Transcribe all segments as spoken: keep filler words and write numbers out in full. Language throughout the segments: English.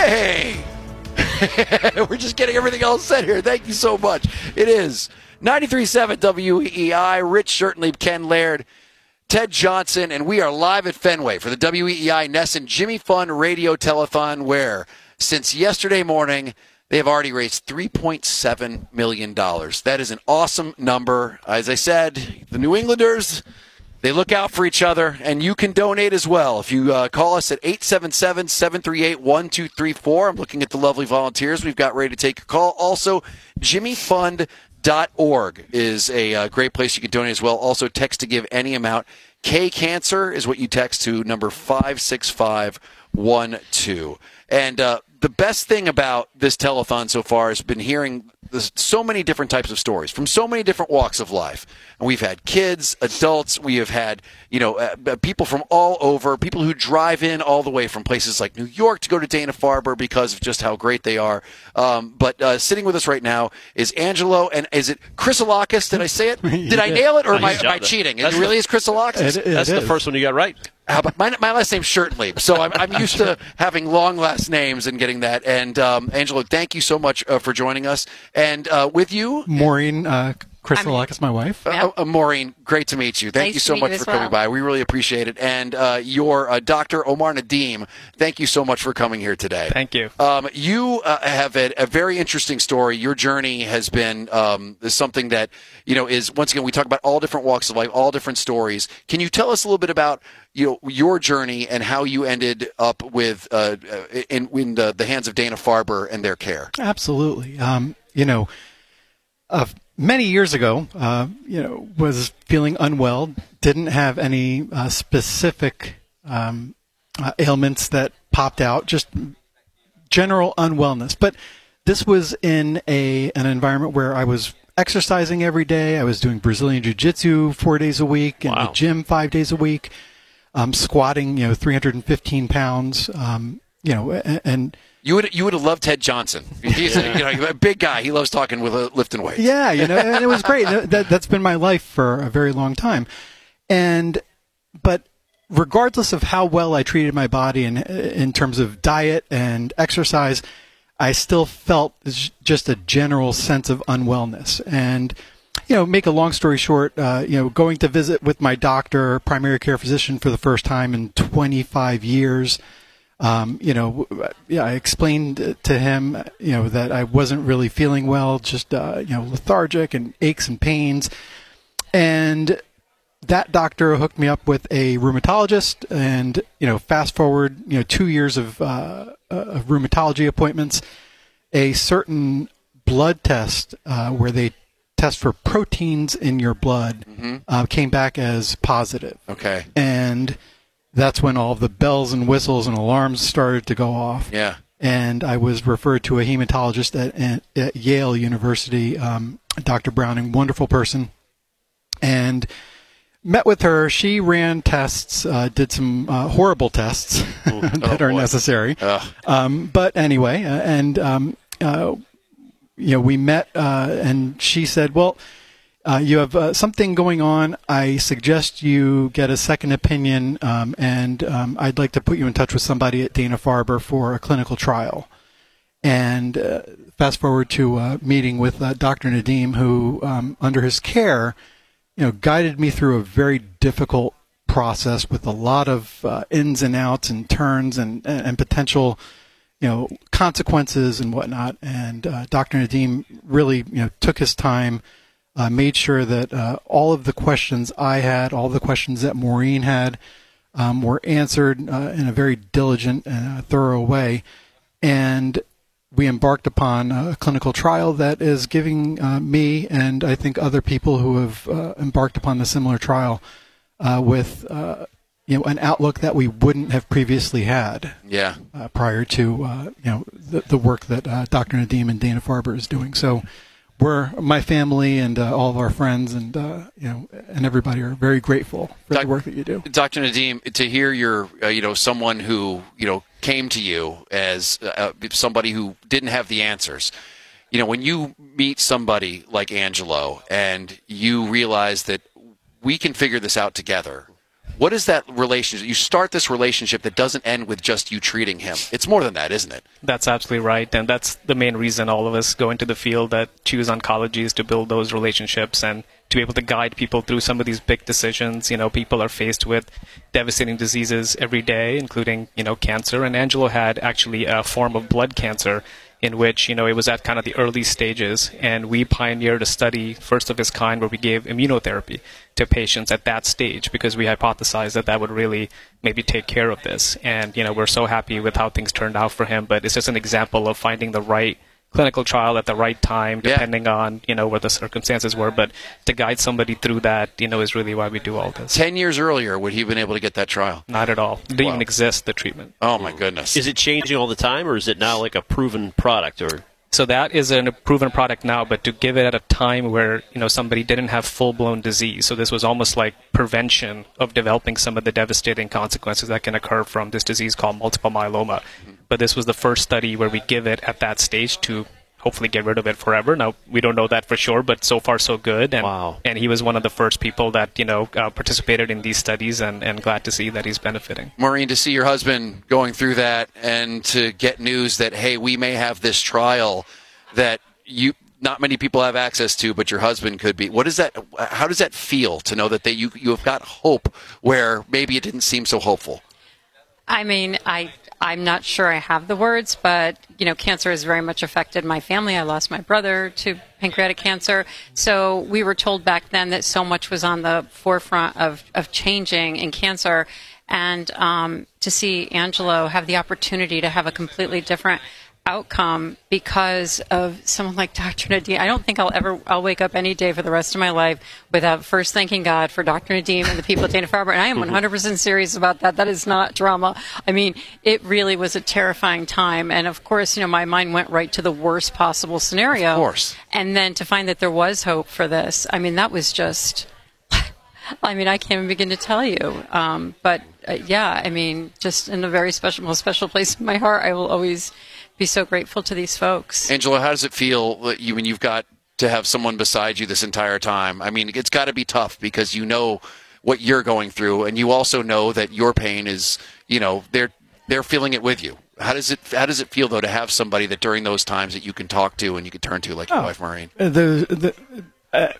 Hey! We're just getting everything else said here. Thank you so much. It is ninety-three point seven W E E I, Rich Shirtley, Ken Laird, Ted Johnson, and we are live at Fenway for the W E E I Nesson Jimmy Fun Radio Telethon, where since yesterday morning, they have already raised three point seven million dollars. That is an awesome number. As I said, the New Englanders, they look out for each other, and you can donate as well. If you uh, call us at eight seven seven, seven three eight, one two three four, I'm looking at the lovely volunteers we've got ready to take a call. Also, Jimmy Fund dot org is a uh, great place you can donate as well. Also, text to give any amount. K-Cancer is what you text to number five six five one two. And uh, the best thing about this telethon so far has been hearing this, so many different types of stories from so many different walks of life. And we've had kids, adults, we have had, you know, uh, people from all over, people who drive in all the way from places like New York to go to Dana-Farber because of just how great they are. Um, but uh, sitting with us right now is Angelo, and is it Chrysolakis? Did I say it? Did I nail it, or am I, am I cheating? It really is Chrysolakis? It, it That's is. the first one you got right. How about, my, my last name's Shirtley, so I'm, I'm used to having long last names and getting that. And um, Angelo, thank you so much uh, for joining us. And uh, with you, Maureen uh, Chrysolakis, my wife. Uh, uh, Maureen, great to meet you. Thank Nice you so to meet much you for as coming well. by. We really appreciate it. And uh, your uh, Doctor Omar Nadim, thank you so much for coming here today. Thank you. Um, you uh, have a, a very interesting story. Your journey has been um, something that, you know, is, once again, we talk about all different walks of life, all different stories. Can you tell us a little bit about, you know, your journey and how you ended up with uh, in, in the, the hands of Dana-Farber and their care? Absolutely. Um, you know, uh, many years ago, uh, you know, was feeling unwell, didn't have any uh, specific um, uh, ailments that popped out, just general unwellness. But this was in a an environment where I was exercising every day. I was doing Brazilian Jiu-Jitsu four days a week, in Wow. the gym five days a week, um, squatting, you know, three hundred fifteen pounds, um, you know, and, and You would you would have loved Ted Johnson. He's a, you know, a big guy. He loves talking with uh, lifting weights. yeah, you know, and it was great. That, that's been my life for a very long time. And, but regardless of how well I treated my body in, in terms of diet and exercise, I still felt just a general sense of unwellness. And, you know, make a long story short, uh, you know, going to visit with my doctor, primary care physician, for the first time in twenty-five years. Um, you know, yeah, I explained to him, you know, that I wasn't really feeling well, just, uh, you know, lethargic and aches and pains. And that doctor hooked me up with a rheumatologist, and, you know, fast forward, you know, two years of, uh, of rheumatology appointments, a certain blood test, uh, where they test for proteins in your blood, Mm-hmm. uh, came back as positive. Okay. And that's when all the bells and whistles and alarms started to go off. Yeah. And I was referred to a hematologist at, at, at Yale University, um, Doctor Browning, wonderful person, and met with her. She ran tests, uh, did some uh, horrible tests Ooh, that oh, are boy. necessary. Ugh. Um, but anyway, uh, and um, uh, you know, we met, uh, and she said, "Well, Uh, you have uh, something going on. I suggest you get a second opinion, um, and um, I'd like to put you in touch with somebody at Dana-Farber for a clinical trial." And uh, fast forward to a meeting with uh, Doctor Nadim, who, um, under his care, you know, guided me through a very difficult process with a lot of uh, ins and outs and turns and, and, and potential, you know, consequences and whatnot. And uh, Doctor Nadim really, you know, took his time. Uh, made sure that uh, all of the questions I had, all the questions that Maureen had, um, were answered uh, in a very diligent and uh, thorough way. And we embarked upon a clinical trial that is giving uh, me, and I think other people who have uh, embarked upon a similar trial, uh, with uh, you know, an outlook that we wouldn't have previously had. Yeah. Uh, prior to uh, you know, the, the work that uh, Doctor Nadim and Dana-Farber is doing. So we're, my family and uh, all of our friends and uh, you know, and everybody are very grateful for Doc- the work that you do. Doctor Nadim, to hear your, uh, you know, someone who, you know, came to you as uh, somebody who didn't have the answers. You know, when you meet somebody like Angelo and you realize that we can figure this out together, What is that relationship? You start this relationship that doesn't end with just you treating him. It's more than that, isn't it? That's absolutely right. And that's the main reason all of us go into the field that choose oncology, is to build those relationships and to be able to guide people through some of these big decisions. You know, people are faced with devastating diseases every day, including, you know, cancer. And Angelo had actually a form of blood cancer in which, you know, it was at kind of the early stages. And we pioneered a study, first of its kind, where we gave immunotherapy to patients at that stage because we hypothesized that that would really maybe take care of this. And, you know, we're so happy with how things turned out for him. But it's just an example of finding the right clinical trial at the right time, depending yeah. on, you know, what the circumstances were. But to guide somebody through that, you know, is really why we do all this. Ten years earlier, would he have been able to get that trial? Not at all. It didn't wow. even exist, the treatment. Oh, my goodness. Is it changing all the time, or is it now like a proven product? Or So that is a proven product now, but to give it at a time where, you know, somebody didn't have full-blown disease. So this was almost like prevention of developing some of the devastating consequences that can occur from this disease called multiple myeloma. Mm-hmm. But this was the first study where we give it at that stage to hopefully get rid of it forever. Now, we don't know that for sure, but so far so good. And, wow. and he was one of the first people that, you know, uh, participated in these studies, and, and glad to see that he's benefiting. Maureen, to see your husband going through that and to get news that, hey, we may have this trial that you not many people have access to, but your husband could be. What is that? How does that feel to know that they, you, you have got hope where maybe it didn't seem so hopeful? I mean, I, I'm not sure I have the words, but, you know, cancer has very much affected my family. I lost my brother to pancreatic cancer. So we were told back then that so much was on the forefront of, of changing in cancer. And um, to see Angelo have the opportunity to have a completely different outcome because of someone like Doctor Nadim. I don't think I'll ever, I'll wake up any day for the rest of my life without first thanking God for Doctor Nadim and the people at Dana-Farber. And I am one hundred percent serious about that. That is not drama. I mean, it really was a terrifying time. And of course, you know, my mind went right to the worst possible scenario. Of course. And then to find that there was hope for this, I mean, that was just, I mean, I can't even begin to tell you. Um, but uh, yeah, I mean, just in a very special, most special place in my heart, I will always be so grateful to these folks. Angelo, how does it feel that you, when you've got to have someone beside you this entire time? I mean, it's got to be tough because you know what you're going through, and you also know that your pain is, you know, they're they're feeling it with you. How does it How does it feel though to have somebody that during those times that you can talk to and you can turn to, like your oh, wife Maureen? The, the, uh,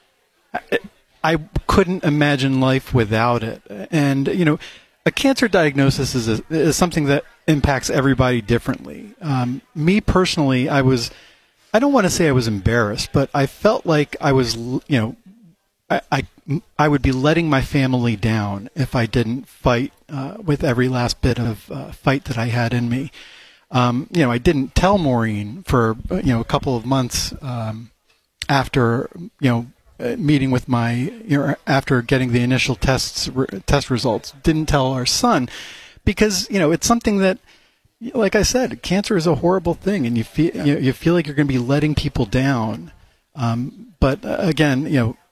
I, I couldn't imagine life without it, and you know, a cancer diagnosis is a, is something that impacts everybody differently. Um, me personally, I was, I don't want to say I was embarrassed, but I felt like I was, you know, I, I, I would be letting my family down if I didn't fight uh, with every last bit of uh, fight that I had in me. Um, you know, I didn't tell Maureen for, you know, a couple of months um, after, you know, meeting with my, you know, after getting the initial tests, test results. Didn't tell our son because, you know, it's something that, like I said, cancer is a horrible thing, and you feel yeah. you, know, you feel like you're going to be letting people down. Um, but uh, again, you know,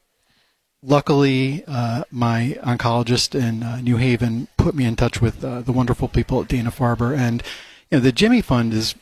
luckily uh, my oncologist in uh, New Haven put me in touch with uh, the wonderful people at Dana-Farber, and you know, the Jimmy Fund is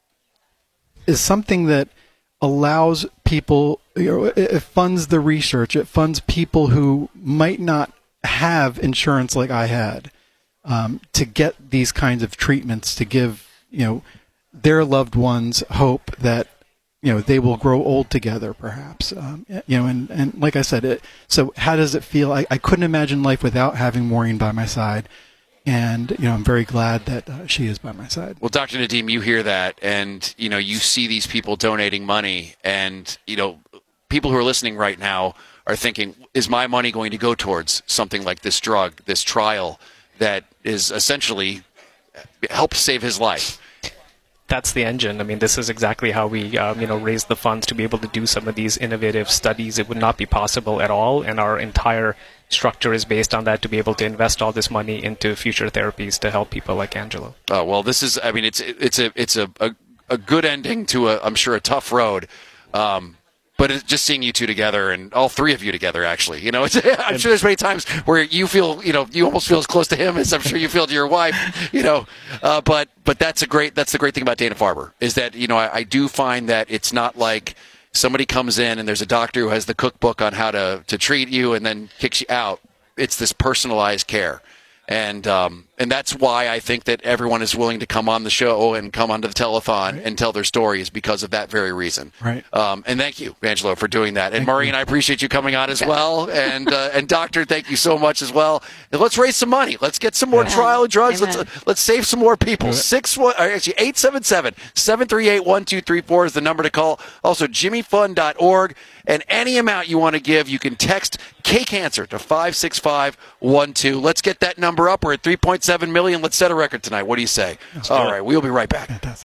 is something that allows people, you know, it funds the research. It funds people who might not have insurance like I had um, to get these kinds of treatments, to give, you know, their loved ones hope that, you know, they will grow old together, perhaps. Um, you know, and, and like I said, it, so how does it feel? I, I couldn't imagine life without having Maureen by my side. And, you know, I'm very glad that uh, she is by my side. Well, Doctor Nadim, you hear that, and, you know, you see these people donating money, and, you know, people who are listening right now are thinking, is my money going to go towards something like this drug, this trial that is essentially helped save his life? That's the engine. I mean, this is exactly how we, um, you know, raise the funds to be able to do some of these innovative studies. It would not be possible at all, and our entire structure is based on that, to be able to invest all this money into future therapies to help people like Angelo. Oh, well, this is, I mean, it's it's a it's a, a, a good ending to, a, I'm sure, a tough road. Um, but it's just seeing you two together, and all three of you together, actually. You know, it's, I'm sure there's many times where you feel, you know, you almost feel as close to him as I'm sure you feel to your wife, you know. Uh, but but that's a great, that's the great thing about Dana-Farber, is that, you know, I, I do find that it's not like somebody comes in and there's a doctor who has the cookbook on how to, to treat you and then kicks you out. it's this personalized care. And um, and that's why I think that everyone is willing to come on the show and come onto the telethon right. and tell their stories because of that very reason. Right. Um, and thank you, Angelo, for doing that. And Maureen, I appreciate you coming on as well. And uh, and Doctor, thank you so much as well. And let's raise some money. Let's get some more Amen. trial drugs. Amen. Let's uh, let's save some more people. Six one, or actually eight seven seven, seven three eight, one two three four is the number to call. Also, jimmy fund dot org. And any amount you want to give, you can text K-Cancer to five six five one two. Let's get that number up. We're at three point seven million. Let's set a record tonight. What do you say? All right, we'll be right back. Fantastic.